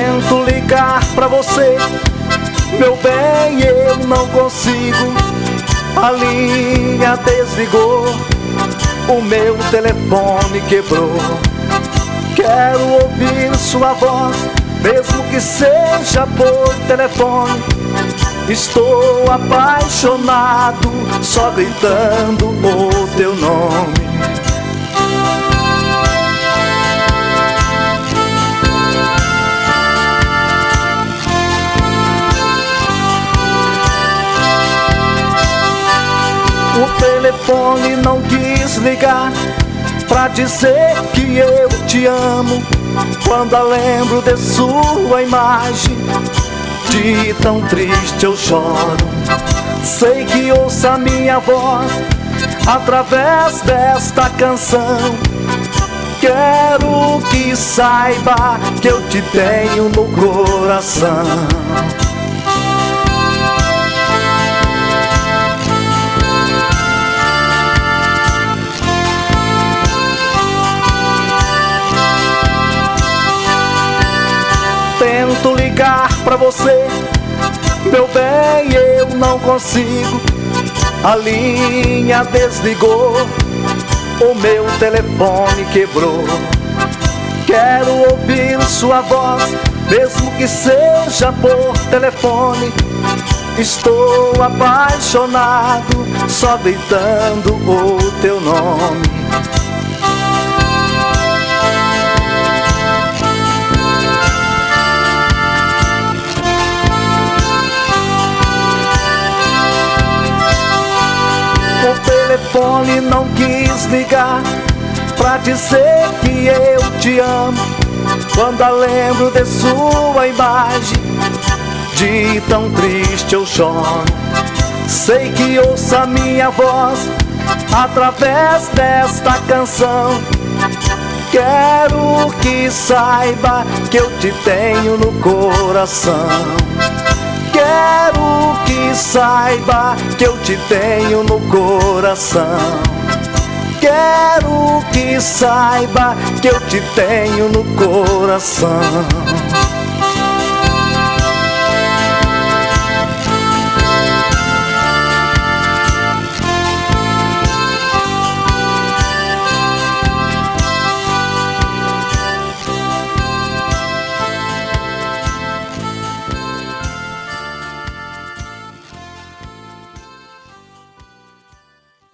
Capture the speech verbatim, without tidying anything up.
Tento ligar pra você, meu bem, eu não consigo. A linha desligou, o meu telefone quebrou. Quero ouvir sua voz, mesmo que seja por telefone. Estou apaixonado, só gritando o teu nome. O telefone não quis ligar pra dizer que eu te amo. Quando eu lembro de sua imagem, de tão triste eu choro. Sei que ouça minha voz através desta canção. Quero que saiba que eu te tenho no coração. Tento ligar pra você, meu bem, eu não consigo. A linha desligou, o meu telefone quebrou. Quero ouvir sua voz, mesmo que seja por telefone. Estou apaixonado, só gritando o teu nome. O telefone não quis ligar pra dizer que eu te amo. Quando eu lembro de sua imagem, de tão triste eu choro. Sei que ouça minha voz através desta canção. Quero que saiba que eu te tenho no coração. Quero que saiba que eu te tenho no coração. Quero que saiba que eu te tenho no coração.